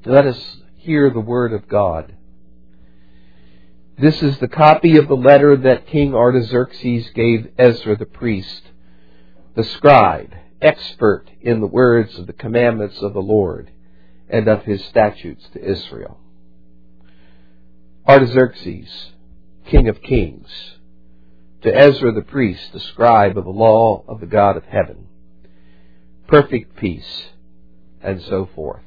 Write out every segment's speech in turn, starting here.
Let us hear the word of God. This is the copy of the letter that King Artaxerxes gave Ezra the priest, the scribe, expert in the words of the commandments of the Lord and of his statutes to Israel. Artaxerxes, King of Kings, to Ezra the priest, the scribe of the law of the God of heaven, perfect peace, and so forth.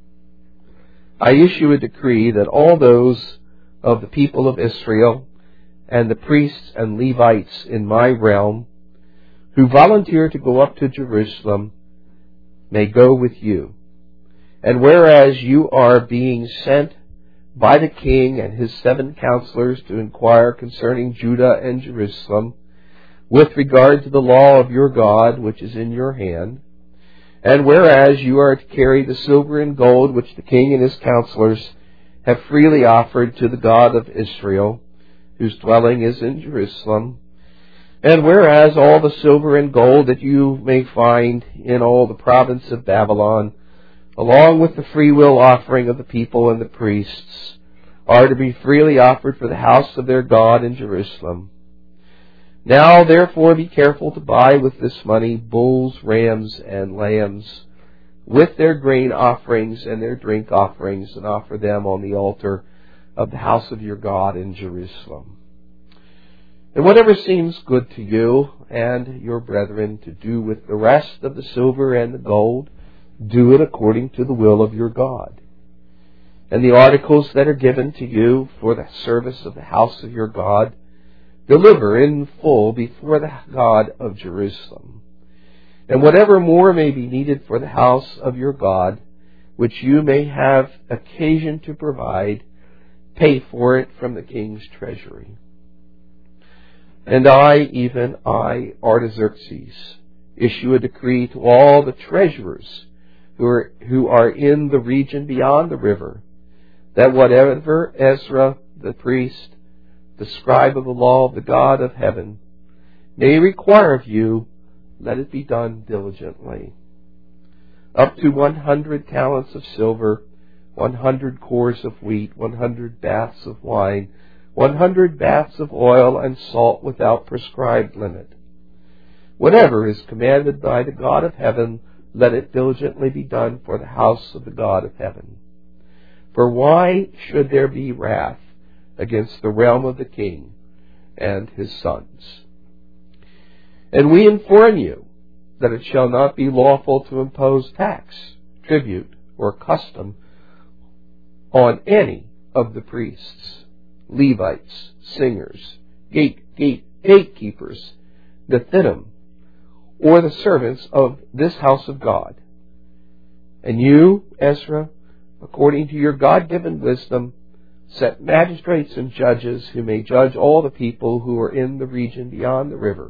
I issue a decree that all those of the people of Israel and the priests and Levites in my realm who volunteer to go up to Jerusalem may go with you. And whereas you are being sent by the king and his 7 counselors to inquire concerning Judah and Jerusalem with regard to the law of your God which is in your hand, and whereas you are to carry the silver and gold which the king and his counselors have freely offered to the God of Israel, whose dwelling is in Jerusalem, and whereas all the silver and gold that you may find in all the province of Babylon, along with the freewill offering of the people and the priests, are to be freely offered for the house of their God in Jerusalem. Now, therefore, be careful to buy with this money bulls, rams, and lambs, with their grain offerings and their drink offerings, and offer them on the altar of the house of your God in Jerusalem. And whatever seems good to you and your brethren to do with the rest of the silver and the gold, do it according to the will of your God. And the articles that are given to you for the service of the house of your God, deliver in full before the God of Jerusalem. And whatever more may be needed for the house of your God, which you may have occasion to provide, pay for it from the king's treasury. And I, even I, Artaxerxes, issue a decree to all the treasurers who are in the region beyond the river, that whatever Ezra the priest, the scribe of the law of the God of heaven, may require of you, let it be done diligently. Up to 100 talents of silver, 100 cores of wheat, 100 baths of wine, 100 baths of oil and salt without prescribed limit. Whatever is commanded by the God of heaven, let it diligently be done for the house of the God of heaven. For why should there be wrath against the realm of the king and his sons? And we inform you that it shall not be lawful to impose tax, tribute, or custom on any of the priests, Levites, singers, gatekeepers, Nethinim, or the servants of this house of God. And you, Ezra, according to your God-given wisdom, set magistrates and judges who may judge all the people who are in the region beyond the river,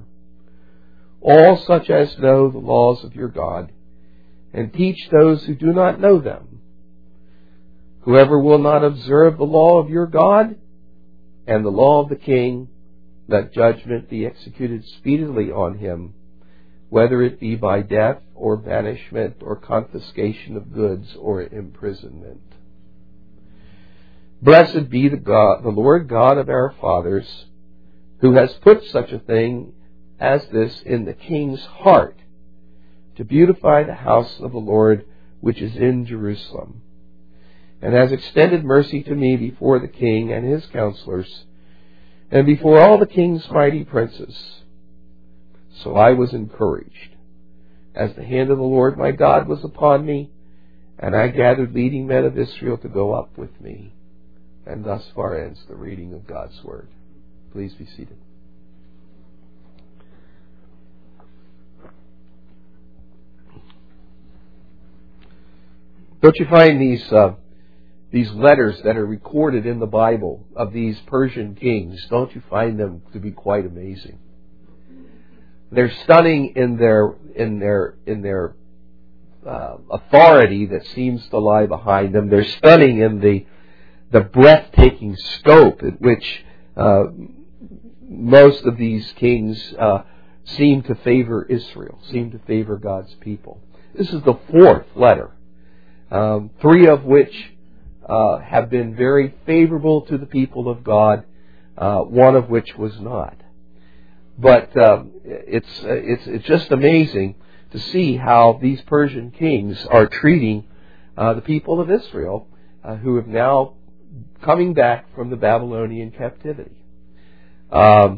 all such as know the laws of your God, and teach those who do not know them. Whoever will not observe the law of your God and the law of the king, let judgment be executed speedily on him, whether it be by death or banishment or confiscation of goods or imprisonment. Blessed be the Lord God of our fathers, who has put such a thing as this in the king's heart, to beautify the house of the Lord which is in Jerusalem, and has extended mercy to me before the king and his counselors, and before all the king's mighty princes. So I was encouraged, as the hand of the Lord my God was upon me, and I gathered leading men of Israel to go up with me. And thus far ends the reading of God's Word. Please be seated. Don't you find these letters that are recorded in the Bible of these Persian kings, don't you find them to be quite amazing? They're stunning in their authority that seems to lie behind them. They're stunning in the breathtaking scope at which most of these kings seem to favor Israel, seem to favor God's people. This is the fourth letter, three of which have been very favorable to the people of God, one of which was not. But it's just amazing to see how these Persian kings are treating the people of Israel, who have now coming back from the Babylonian captivity. On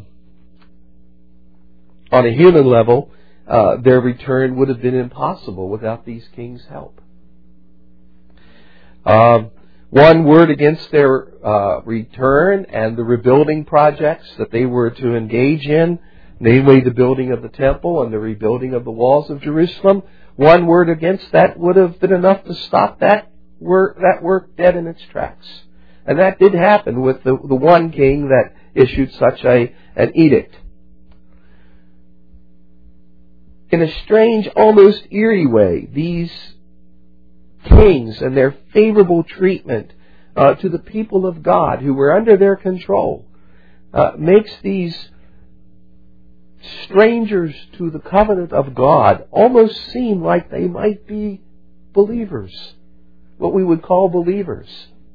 a human level, their return would have been impossible without these kings' help. One word against their return and the rebuilding projects that they were to engage in, namely the building of the temple and the rebuilding of the walls of Jerusalem, one word against that would have been enough to stop that work dead in its tracks. And that did happen with the one king that issued such an edict. In a strange, almost eerie way, these kings and their favorable treatment to the people of God who were under their control makes these strangers to the covenant of God almost seem like they might be believers, what we would call believers.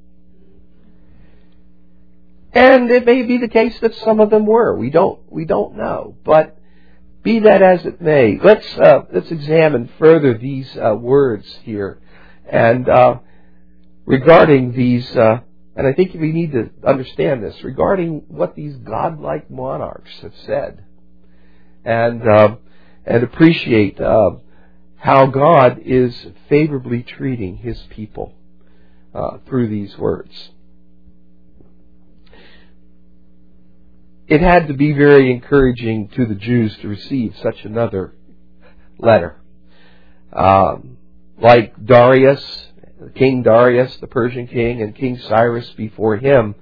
And it may be the case that some of them were. We don't know. But be that as it may, let's examine further these words here. And regarding these, and I think we need to understand this, regarding what these godlike monarchs have said, and appreciate how God is favorably treating His people through these words. It had to be very encouraging to the Jews to receive such another letter. Like Darius, King Darius, the Persian king, and King Cyrus before him,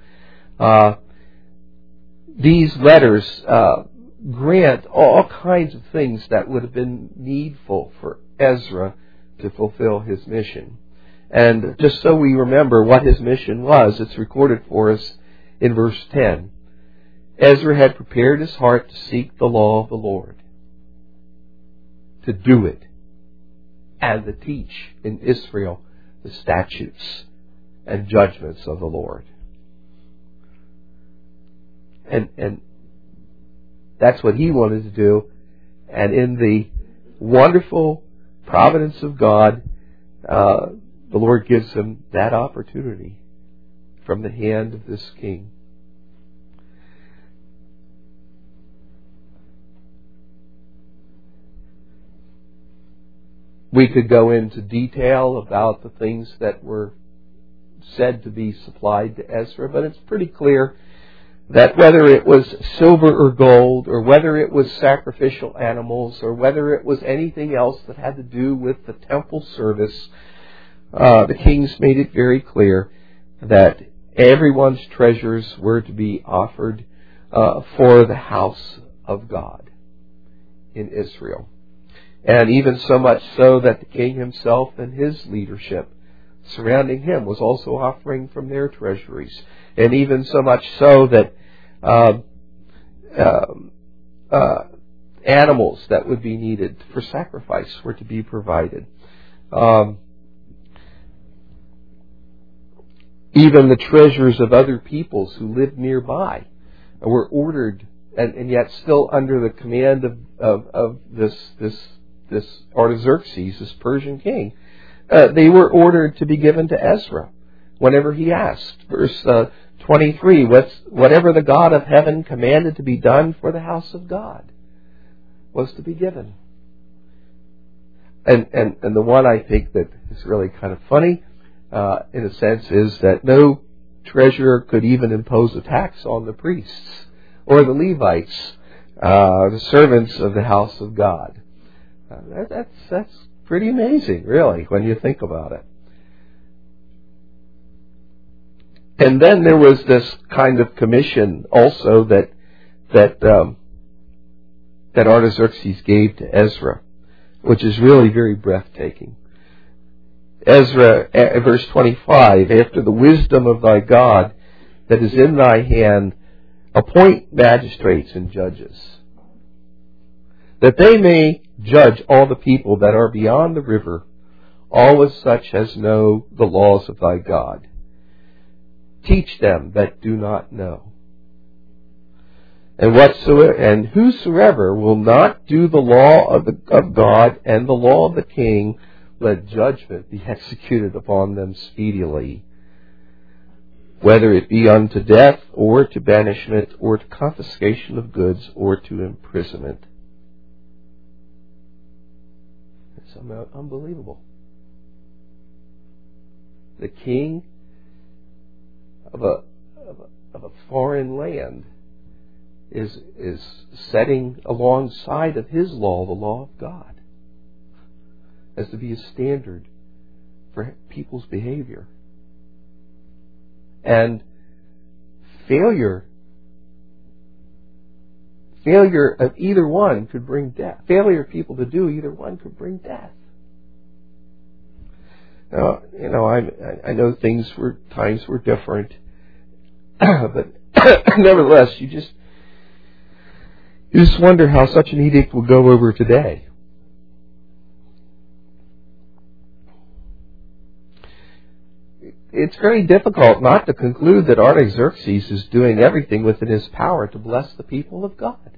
these letters grant all kinds of things that would have been needful for Ezra to fulfill his mission. And just so we remember what his mission was, it's recorded for us in verse 10. Ezra had prepared his heart to seek the law of the Lord, to do it, and to teach in Israel the statutes and judgments of the Lord. And that's what he wanted to do. And in the wonderful providence of God, the Lord gives him that opportunity from the hand of this king. We could go into detail about the things that were said to be supplied to Ezra, but it's pretty clear that whether it was silver or gold, or whether it was sacrificial animals, or whether it was anything else that had to do with the temple service, the kings made it very clear that everyone's treasures were to be offered for the house of God in Israel. And even so much so that the king himself and his leadership surrounding him was also offering from their treasuries. And even so much so that animals that would be needed for sacrifice were to be provided. Even the treasures of other peoples who lived nearby were ordered, and yet still under the command of this Artaxerxes, this Persian king, they were ordered to be given to Ezra whenever he asked. Verse 23, whatever the God of heaven commanded to be done for the house of God was to be given. And the one I think that is really kind of funny, in a sense, is that no treasurer could even impose a tax on the priests or the Levites, the servants of the house of God. That's pretty amazing, really, when you think about it. And then there was this kind of commission also that Artaxerxes gave to Ezra, which is really very breathtaking. Ezra, verse 25, after the wisdom of thy God that is in thy hand, appoint magistrates and judges, that they may judge all the people that are beyond the river, always such as know the laws of thy God. teach them that do not know. And whosoever will not do the law of God and the law of the king, let judgment be executed upon them speedily, whether it be unto death, or to banishment, or to confiscation of goods, or to imprisonment. It's unbelievable. The king of a foreign land is setting alongside of his law the law of God as to be a standard for people's behavior. And failure of either one could bring death. Failure of people to do either one could bring death. Now, I know times were different, but nevertheless, you just wonder how such an edict will go over today. It's very difficult not to conclude that Artaxerxes is doing everything within his power to bless the people of God.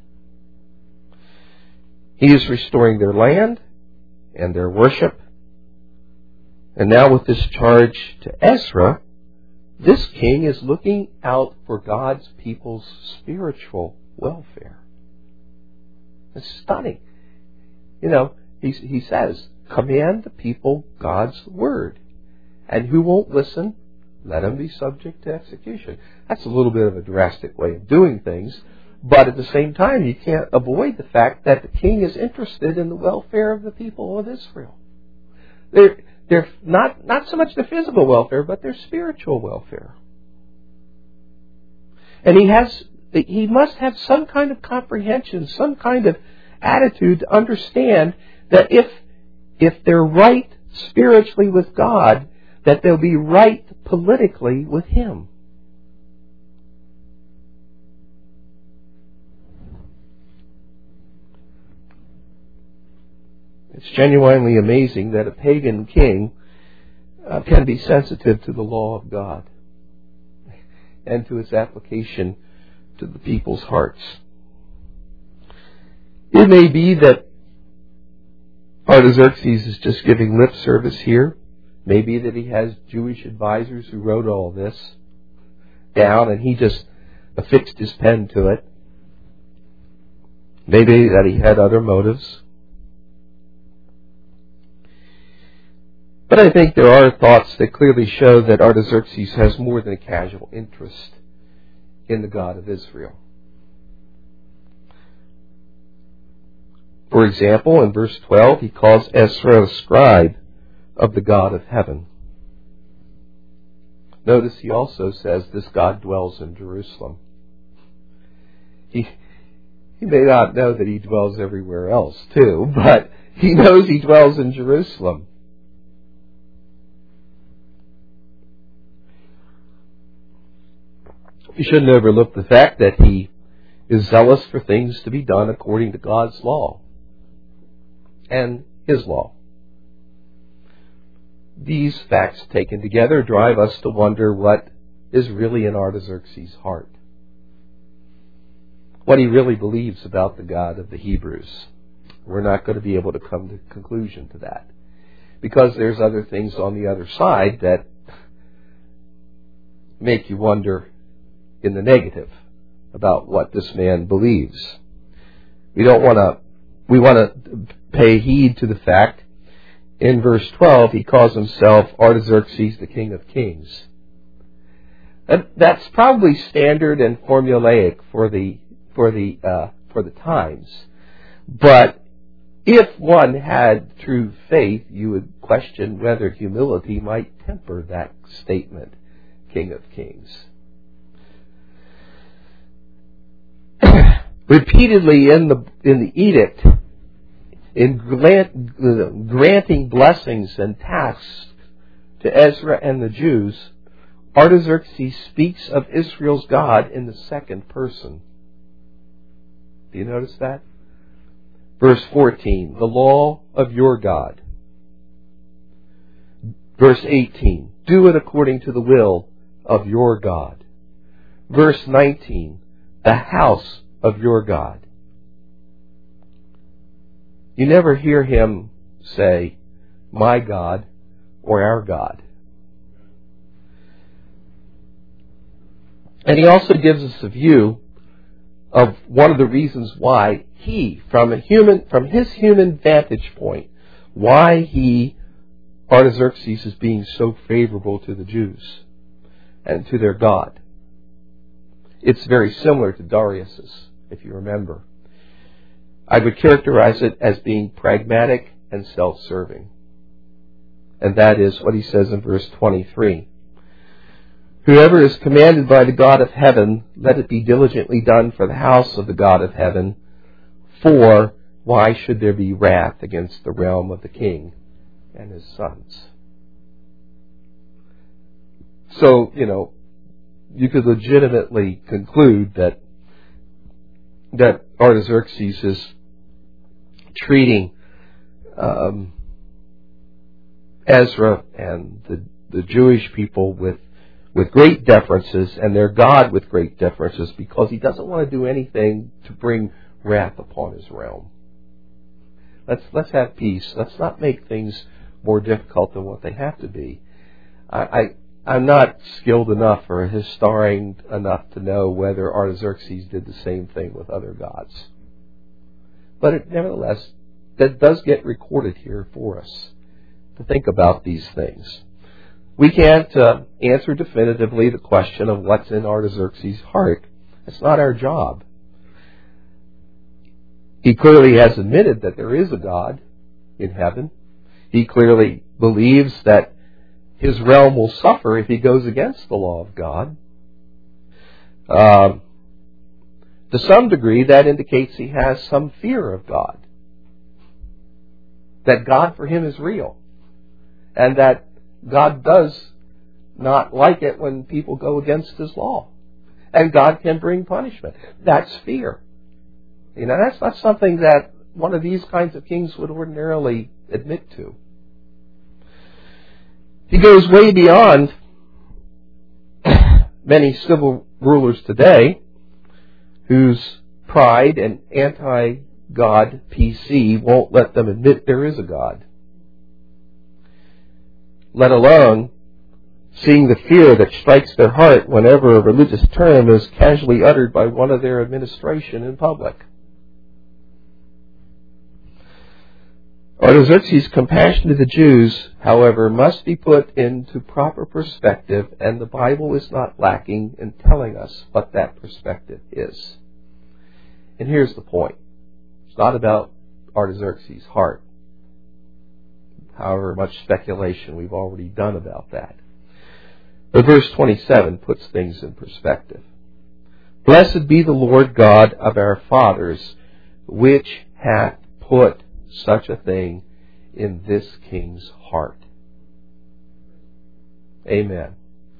He is restoring their land and their worship. And now with this charge to Ezra, this king is looking out for God's people's spiritual welfare. It's stunning. He says, command the people God's word. And who won't listen, let him be subject to execution. That's a little bit of a drastic way of doing things, but at the same time, you can't avoid the fact that the king is interested in the welfare of the people of Israel. They're not so much their physical welfare, but their spiritual welfare. And he must have some kind of comprehension, some kind of attitude to understand that if they're right spiritually with God, that they'll be right politically with Him. It's genuinely amazing that a pagan king can be sensitive to the law of God and to its application to the people's hearts. It may be that Artaxerxes is just giving lip service here. Maybe that he has Jewish advisors who wrote all this down and he just affixed his pen to it. Maybe that he had other motives. But I think there are thoughts that clearly show that Artaxerxes has more than a casual interest in the God of Israel. For example, in verse 12, he calls Ezra a scribe of the God of heaven. Notice he also says this God dwells in Jerusalem. He may not know that he dwells everywhere else too, but he knows he dwells in Jerusalem. You shouldn't overlook the fact that he is zealous for things to be done according to God's law and His law. These facts taken together drive us to wonder what is really in Artaxerxes' heart. What he really believes about the God of the Hebrews. We're not going to be able to come to a conclusion to that, because there's other things on the other side that make you wonder in the negative about what this man believes. We want to pay heed to the fact in verse 12 he calls himself Artaxerxes, the King of Kings. That's probably standard and formulaic for the times. But if one had true faith, you would question whether humility might temper that statement, King of Kings. Repeatedly in the edict, in granting blessings and tasks to Ezra and the Jews, Artaxerxes speaks of Israel's God in the second person. Do you notice that? Verse 14, the law of your God. Verse 18, do it according to the will of your God. Verse 19, the house of your God. You never hear him say, my God or our God. And he also gives us a view of one of the reasons why he, from his human vantage point, why Artaxerxes is being so favorable to the Jews and to their God. It's very similar to Darius's, if you remember. I would characterize it as being pragmatic and self-serving. And that is what he says in verse 23. Whoever is commanded by the God of heaven, let it be diligently done for the house of the God of heaven. For why should there be wrath against the realm of the king and his sons? So, you could legitimately conclude that Artaxerxes is treating Ezra and the Jewish people with great deferences and their God with great deferences because he doesn't want to do anything to bring wrath upon his realm. Let's have peace. Let's not make things more difficult than what they have to be. I'm not skilled enough or a historian enough to know whether Artaxerxes did the same thing with other gods. But nevertheless, that does get recorded here for us to think about these things. We can't answer definitively the question of what's in Artaxerxes' heart. It's not our job. He clearly has admitted that there is a God in heaven. He clearly believes that his realm will suffer if he goes against the law of God. To some degree, that indicates he has some fear of God. That God for him is real. And that God does not like it when people go against his law. And God can bring punishment. That's fear. That's not something that one of these kinds of kings would ordinarily admit to. He goes way beyond many civil rulers today whose pride and anti-God PC won't let them admit there is a God. Let alone seeing the fear that strikes their heart whenever a religious term is casually uttered by one of their administration in public. Artaxerxes' compassion to the Jews, however, must be put into proper perspective, and the Bible is not lacking in telling us what that perspective is. And here's the point. It's not about Artaxerxes' heart. However much speculation we've already done about that. But verse 27 puts things in perspective. Blessed be the Lord God of our fathers, which hath put such a thing in this king's heart. Amen.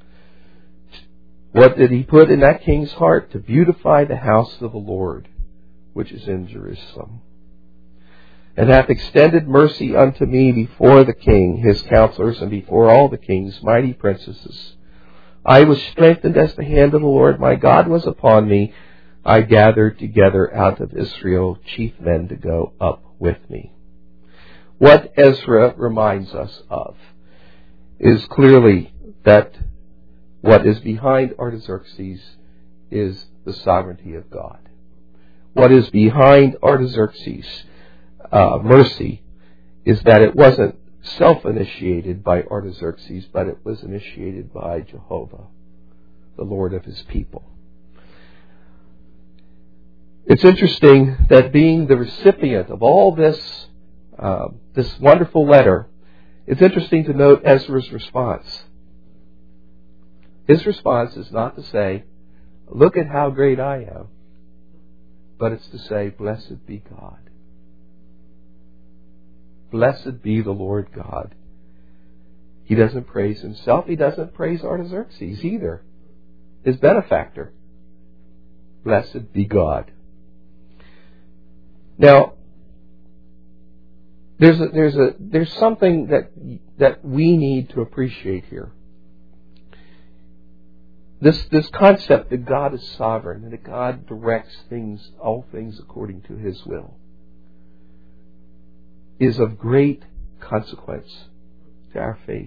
What did he put in that king's heart? To beautify the house of the Lord, which is in Jerusalem. And hath extended mercy unto me before the king, his counselors, and before all the king's mighty princesses. I was strengthened as the hand of the Lord my God was upon me. I gathered together out of Israel chief men to go up with me. What Ezra reminds us of is clearly that what is behind Artaxerxes is the sovereignty of God. What is behind Artaxerxes' mercy is that it wasn't self-initiated by Artaxerxes, but it was initiated by Jehovah, the Lord of his people. It's interesting that being the recipient of all this wonderful letter, it's interesting to note Ezra's response. His response is not to say, look at how great I am, but it's to say, blessed be God. Blessed be the Lord God. He doesn't praise himself. He doesn't praise Artaxerxes either, his benefactor. Blessed be God. Now, there's something that we need to appreciate here. This concept that God is sovereign and that God directs all things according to His will, is of great consequence to our faith.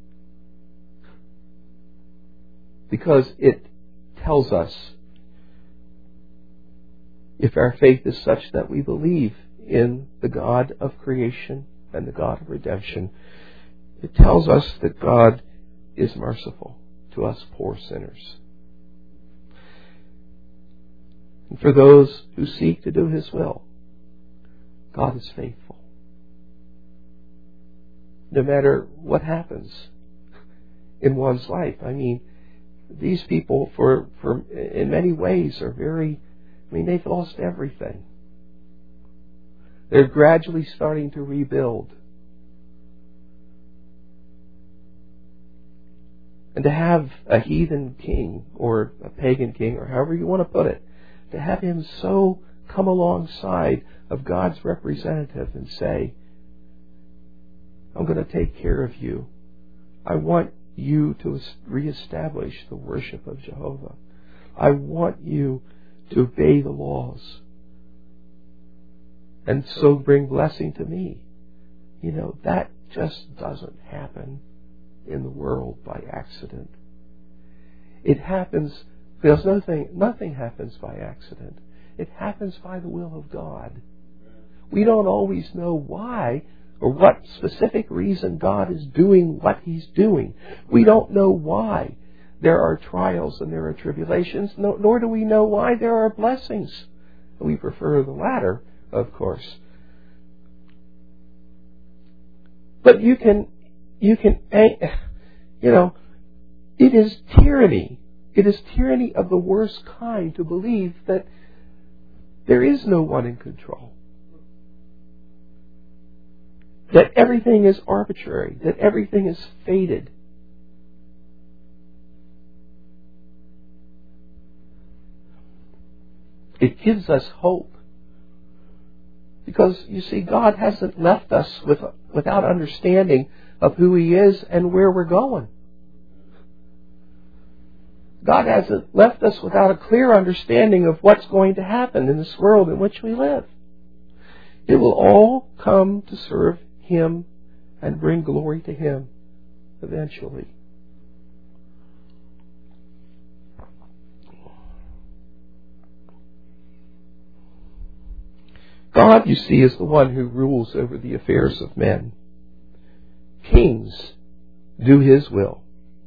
Because it tells us, if our faith is such that we believe in the God of creation and the God of redemption, it tells us that God is merciful to us poor sinners. And for those who seek to do His will, God is faithful. No matter what happens in one's life. I mean, these people, for in many ways, are they've lost everything. They're gradually starting to rebuild. And to have a heathen king, or a pagan king, or however you want to put it, to have him so come alongside of God's representative and say, I'm going to take care of you. I want you to reestablish the worship of Jehovah. I want you to obey the laws and so bring blessing to me. That just doesn't happen in the world by accident. It happens, there's nothing happens by accident. It happens by the will of God. We don't always know why or what specific reason God is doing what He's doing. We don't know why there are trials and there are tribulations, nor do we know why there are blessings. We prefer the latter, of course. But it is tyranny. It is tyranny of the worst kind to believe that there is no one in control. That everything is arbitrary, that everything is fated. It gives us hope. Because, you see, God hasn't left us without understanding of who He is and where we're going. God hasn't left us without a clear understanding of what's going to happen in this world in which we live. It will all come to serve Him and bring glory to Him eventually. God, you see, is the one who rules over the affairs of men. Kings do His will.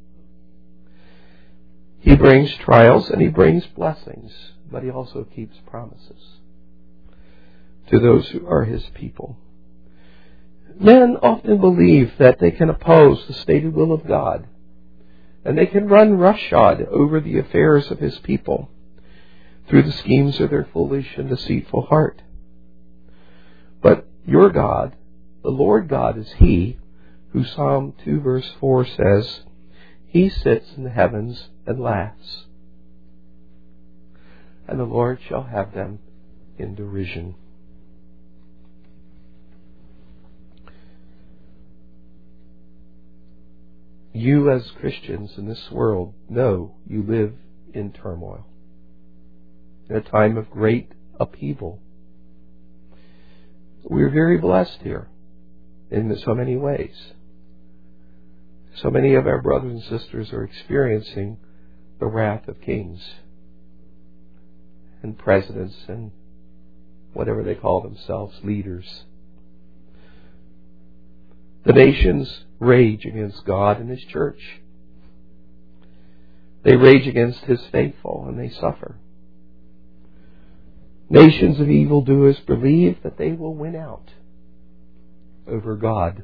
He brings trials and He brings blessings, but He also keeps promises to those who are His people. Men often believe that they can oppose the stated will of God, and they can run roughshod over the affairs of His people through the schemes of their foolish and deceitful heart. But your God, the Lord God, is He who Psalm 2 verse 4 says, He sits in the heavens and laughs, and the Lord shall have them in derision. You as Christians in this world know you live in turmoil, in a time of great upheaval. We're very blessed here in so many ways. So many of our brothers and sisters are experiencing the wrath of kings and presidents and whatever they call themselves, leaders. The nations rage against God and His church. They rage against His faithful and they suffer. Nations of evildoers believe that they will win out over God.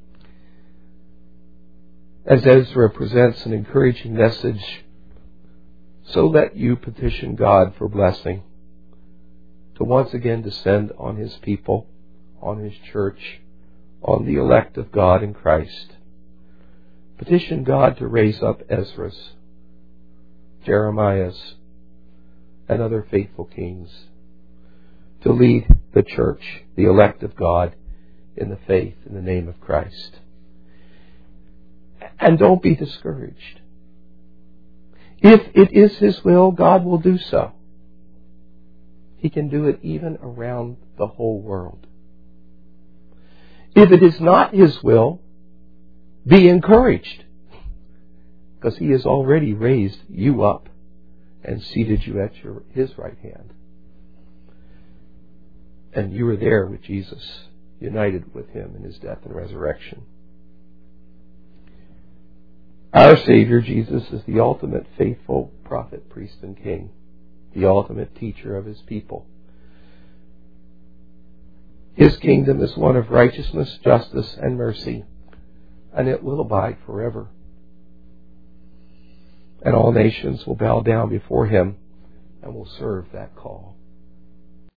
As Ezra presents an encouraging message, so let you petition God for blessing, to once again descend on His people, on His church, on the elect of God in Christ. Petition God to raise up Ezra's, Jeremiah's, and other faithful kings to lead the church, the elect of God, in the faith in the name of Christ. And don't be discouraged. If it is His will, God will do so. He can do it even around the whole world. If it is not His will, be encouraged, because He has already raised you up and seated you at His right hand. And you are there with Jesus, united with Him in His death and resurrection. Our Savior, Jesus, is the ultimate faithful prophet, priest, and king, the ultimate teacher of His people. His kingdom is one of righteousness, justice, and mercy, and it will abide forever. And all nations will bow down before Him and will serve that call.